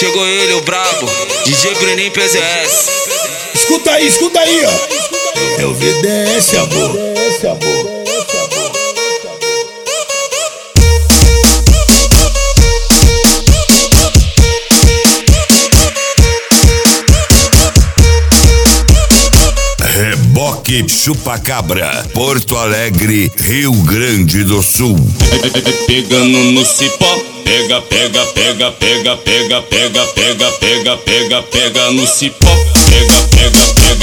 Chegou ele, o brabo, DJ Bruninho PZS. Escuta aí, ó. É o VDS, amor. Reboque Chupacabra, Porto Alegre, Rio Grande do Sul. Pegando no cipó, pega no cipó, pega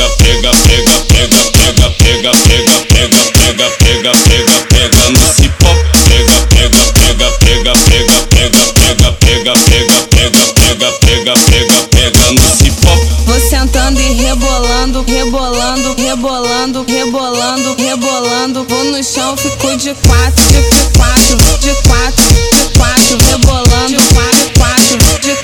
no cipó, pega no cipó. Vou sentando e rebolando. Vou no chão, fico de quatro, rebolando, de quatro,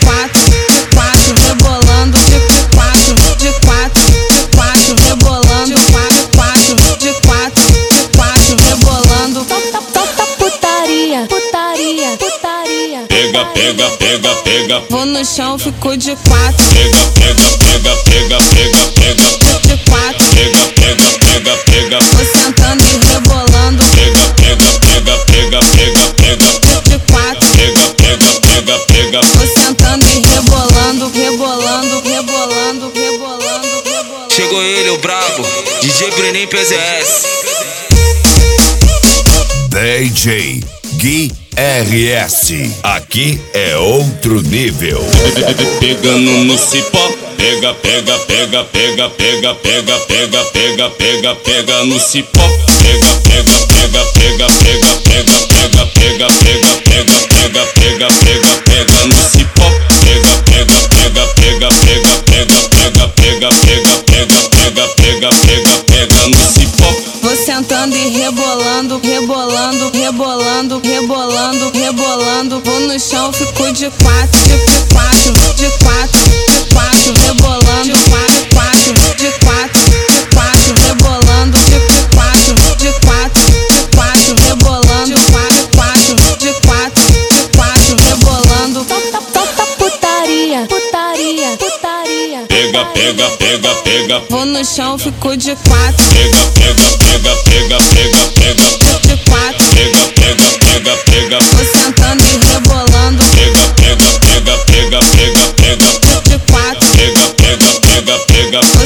rebolando, de quatro, rebolando, de quatro, rebolando. Toca putaria. Pega. Vou no chão, fico de quatro. Pega. De quatro. Pega. Vou sentando e rebolando. Pega. De quatro. Pega. Vou sentando e rebolando. Chegou ele, o brabo, DJ Bruninho PZS. DJ Gui RS, aqui é outro nível. Pegando no cipó, pega no cipó, pega no cipó, pega no cipó. Vou sentando e rebolando. Vou no chão, fico de quatro, rebolando, de quatro, rebolando, de quatro, rebolando, de quatro, rebolando. Toca putaria. Pega. Vou no chão, fico de quatro, Pega. de quatro. Pega. Vou sentando e rebolando. Pega. De quatro. Pega. Vou